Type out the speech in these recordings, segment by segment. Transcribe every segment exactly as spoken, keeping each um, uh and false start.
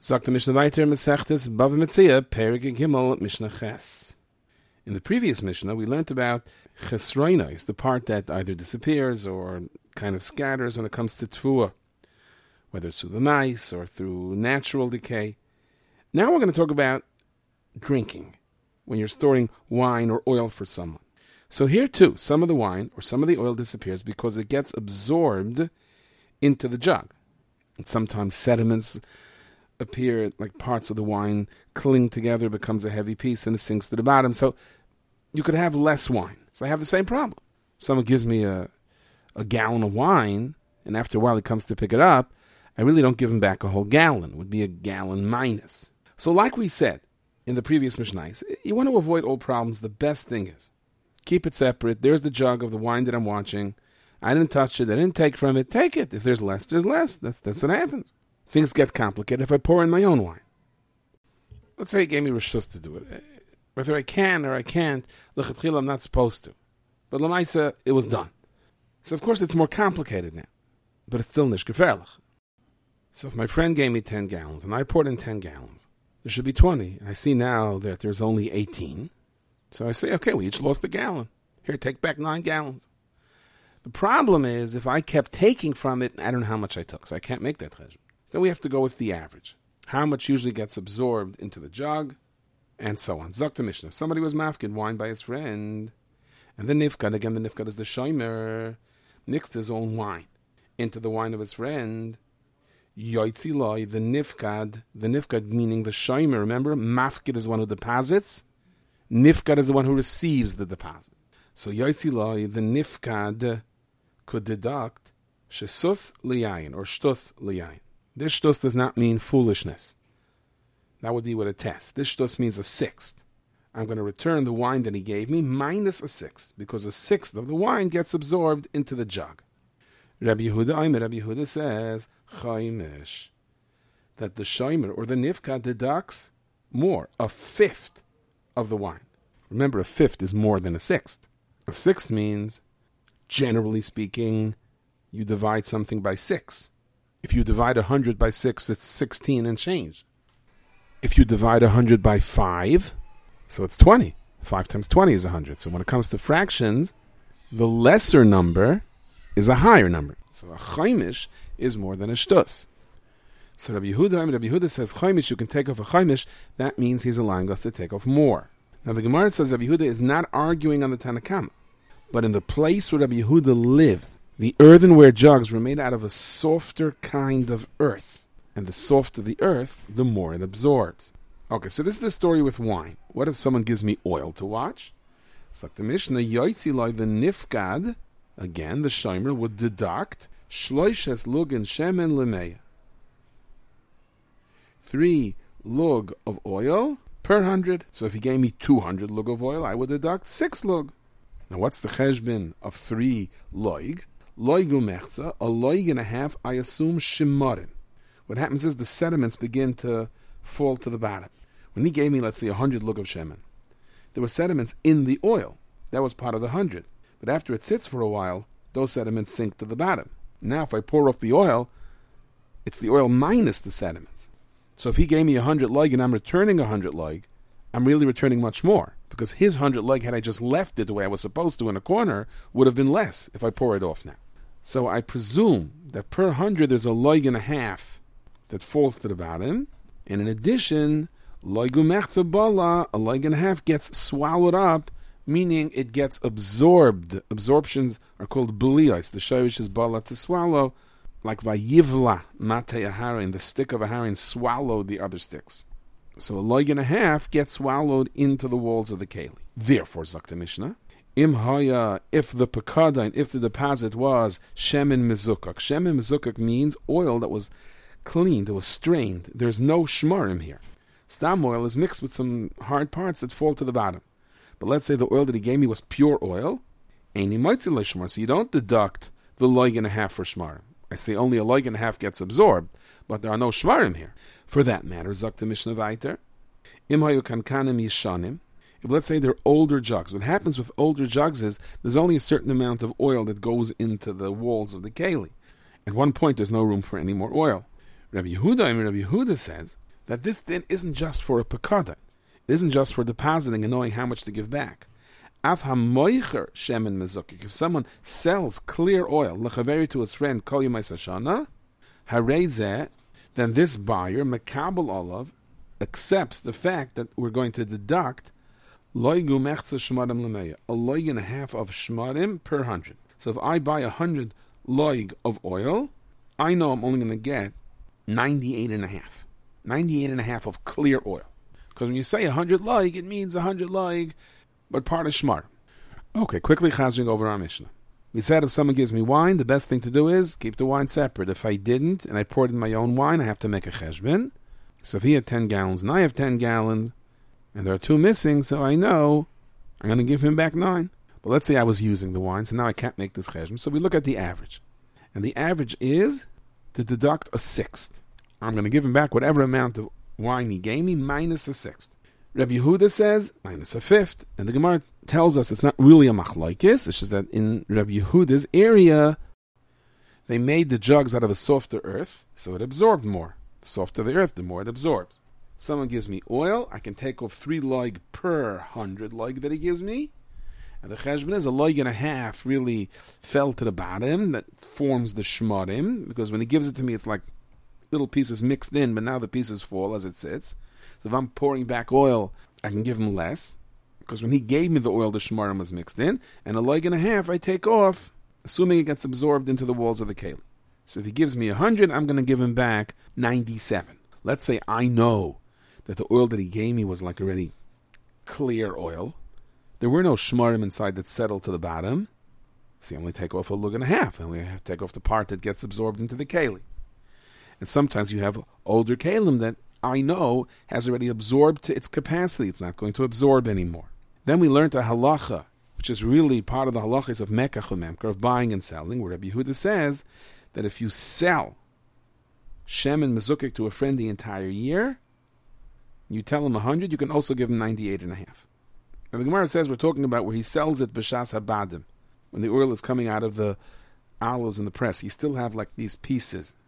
Sagt the Mishnah weiter, Masechtes Bava Metzia, Perek Gimel, Mishnah Ches. In the previous Mishnah, we learned about Chesroinais, the part that either disappears or kind of scatters when it comes to Tfuah, whether it's through the mice or through natural decay. Now we're going to talk about drinking, when you're storing wine or oil for someone. So here too, some of the wine or some of the oil disappears because it gets absorbed into the jug. And sometimes sediments appear, like parts of the wine cling together, becomes a heavy piece, and it sinks to the bottom. So you could have less wine. So I have the same problem. Someone gives me a, a gallon of wine, and after a while he comes to pick it up. I really don't give him back a whole gallon. It would be a gallon minus. So like we said in the previous Mishnah, you want to avoid old problems. The best thing is keep it separate. There's the jug of the wine that I'm watching. I didn't touch it. I didn't take from it. Take it. If there's less, there's less. That's, that's what happens. Things get complicated if I pour in my own wine. Let's say he gave me reshus to do it. Whether I can or I can't, l'chatchila, I'm not supposed to. But l'maisa, it was done. So of course it's more complicated now. But it's still nish gefährlich. So if my friend gave me ten gallons and I poured in ten gallons, there should be twenty. I see now that there's only eighteen. So I say, okay, we each lost a gallon. Here, take back nine gallons. The problem is, if I kept taking from it, I don't know how much I took, so I can't make that cheshbon. Then we have to go with the average. How much usually gets absorbed into the jug, and so on. Zok to Mishnah. If somebody was mafkid wine by his friend, and the nifkad, again the nifkad is the shomer, mixed his own wine into the wine of his friend, yoitzi loy, the nifkad, the nifkad meaning the shomer, remember, mafkid is the one who deposits, nifkad is the one who receives the deposit. So yoitzi loy, the nifkad could deduct shesus liyayin, or shtus liyayin. This shtus does not mean foolishness. That would be with a test. This shtus means a sixth. I'm going to return the wine that he gave me minus a sixth, because a sixth of the wine gets absorbed into the jug. Rabbi Yehuda, Aimer, Rabbi Yehuda says, Chaimish, that the shomer or the nifka deducts more, a fifth of the wine. Remember, a fifth is more than a sixth. A sixth means, generally speaking, you divide something by six. If you divide one hundred by six, it's sixteen and change. If you divide one hundred by five, so it's twenty. five times twenty is one hundred. So when it comes to fractions, the lesser number is a higher number. So a chaimish is more than a shtus. So Rabbi Yehuda, Rabbi Yehuda says chaimish, you can take off a chaimish. That means he's allowing us to take off more. Now the Gemara says Rabbi Yehuda is not arguing on the Tanna Kama, but in the place where Rabbi Yehuda lived, the earthenware jugs were made out of a softer kind of earth. And the softer the earth, the more it absorbs. Okay, so this is the story with wine. What if someone gives me oil to watch? It's like the Mishnah, Yoitzi loy the nifkad, again, the shomer would deduct shloishes lugin shemen lemeya. Three lug of oil per hundred. So if he gave me two hundred lug of oil, I would deduct six lug. Now what's the cheshbon of three loig? Loigu mechza, a loig and a half, I assume shimorin. What happens is the sediments begin to fall to the bottom. When he gave me, let's say, one hundred lug of shemen, there were sediments in the oil. That was part of the one hundred. But after it sits for a while, those sediments sink to the bottom. Now if I pour off the oil, it's the oil minus the sediments. So if he gave me one hundred loig and I'm returning one hundred loig, I'm really returning much more. Because his one hundred loig, had I just left it the way I was supposed to in a corner, would have been less if I pour it off now. So I presume that per one hundred there's a loig and a half that falls to the bottom. And in addition, loigu mechza bala, a loig and a half gets swallowed up, meaning it gets absorbed. Absorptions are called buliyos. The shayrish is bala, to swallow, like vayivla mate aharin, the stick of aharin swallowed the other sticks. So a loig and a half gets swallowed into the walls of the keli. Therefore, Zakta Mishnah, Im haya, if the pekadain, if the deposit was shemen mezukak. Shemen mezukak means oil that was cleaned, that was strained. There's no shmarim here. Stam oil is mixed with some hard parts that fall to the bottom. But let's say the oil that he gave me was pure oil, eini moitzi lo shmar, so you don't deduct the loig and a half for shmarim. I say only a loig and a half gets absorbed, but there are no shmarim here. For that matter, Zakta Mishnah Vaiter, Im hayu kankanim yishanim. If let's say they're older jugs, what happens with older jugs is there's only a certain amount of oil that goes into the walls of the keli. At one point, there's no room for any more oil. Rabbi Yehuda, I mean, Rabbi Yehuda says that this din isn't just for a pekada. It isn't just for depositing and knowing how much to give back. Av hamoicher shemen mezukik. If someone sells clear oil, lechaveri to his friend, kol yomais hashana, harei, then this buyer, mekabel olav, accepts the fact that we're going to deduct loigu mechza shmarim l'meya, a loig and a half of shmarim per hundred. So if I buy a hundred loig of oil, I know I'm only going to get ninety-eight and a half. ninety-eight and a half of clear oil. Because when you say a hundred loig, it means a hundred loig, but part of shmar. Okay, quickly chazering over our Mishnah. We said if someone gives me wine, the best thing to do is keep the wine separate. If I didn't, and I poured in my own wine, I have to make a cheshbon. So if he had ten gallons and I have ten gallons, and there are two missing, so I know I'm going to give him back nine. But let's say I was using the wine, so now I can't make this cheshbon. So we look at the average. And the average is to deduct a sixth. I'm going to give him back whatever amount of wine he gave me minus a sixth. Rabbi Yehuda says minus a fifth. And the Gemara tells us it's not really a machlokes. It's just that in Rabbi Yehuda's area, they made the jugs out of a softer earth, so it absorbed more. The softer the earth, the more it absorbs. Someone gives me oil, I can take off three loig per hundred loig that he gives me. And the cheshbon is a loig and a half really fell to the bottom that forms the shmarim, because when he gives it to me, it's like little pieces mixed in, but now the pieces fall as it sits. So if I'm pouring back oil, I can give him less, because when he gave me the oil, the shmarim was mixed in, and a loig and a half I take off, assuming it gets absorbed into the walls of the keli. So if he gives me one hundred, I'm going to give him back ninety-seven. Let's say I know that the oil that he gave me was like already clear oil. There were no shmarim inside that settled to the bottom. So you only take off a lug and a half. And we have to take off the part that gets absorbed into the keli. And sometimes you have older kalim that I know has already absorbed to its capacity. It's not going to absorb anymore. Then we learned a halacha, which is really part of the halachas of mekach u'memker, of buying and selling, where Rabbi Yehuda says that if you sell shemen mezukik to a friend the entire year, you tell him one hundred, you can also give him ninety-eight and a half. And the Gemara says we're talking about where he sells it b'shas habadim, when the oil is coming out of the olives in the press. You still have like these pieces.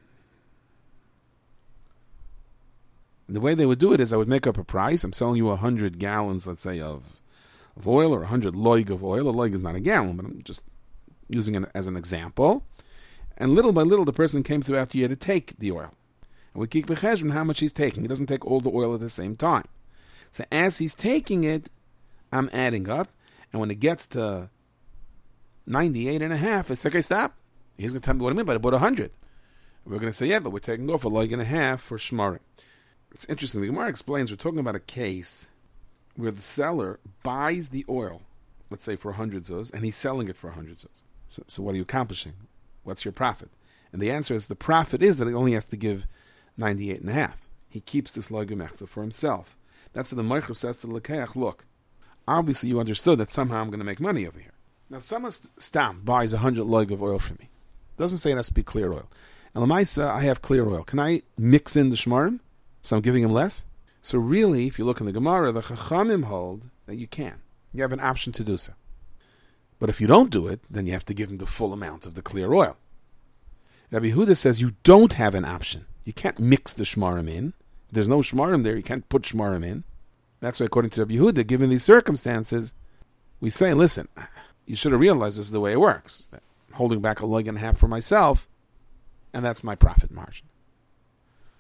And the way they would do it is I would make up a price. I'm selling you one hundred gallons, let's say, of, of oil, or one hundred loig of oil. A loig is not a gallon, but I'm just using it as an example. And little by little, the person came throughout the year to take the oil. And we keep b'cheshbon how much he's taking. He doesn't take all the oil at the same time. So as he's taking it, I'm adding up. And when it gets to ninety-eight and a half, it's like, okay, stop. He's going to tell me what I mean, but I bought one hundred. And we're going to say, yeah, but we're taking off a loig and a half for shmarim. It's interesting. The Gemara explains we're talking about a case where the seller buys the oil, let's say for one hundred zuz, and he's selling it for one hundred zuz. So, so what are you accomplishing? What's your profit? And the answer is the profit is that he only has to give ninety-eight and a half. He keeps this loig umechza for himself. That's what the Meicher says to the Lekeach, look, obviously you understood that somehow I'm going to make money over here. Now someone stam buys one hundred loig of oil from me. Doesn't say it has to be clear oil. And Lamaisa, I have clear oil. Can I mix in the shmarim? So I'm giving him less? So really, if you look in the Gemara, the Chachamim hold that you can. You have an option to do so. But if you don't do it, then you have to give him the full amount of the clear oil. Rabbi Yehuda says you don't have an option. You can't mix the shmarim in. If there's no shmarim there, you can't put shmarim in. That's why, according to Rabbi Yehuda, given these circumstances, we say, listen, you should have realized this is the way it works. That I'm holding back a leg and a half for myself, and that's my profit margin.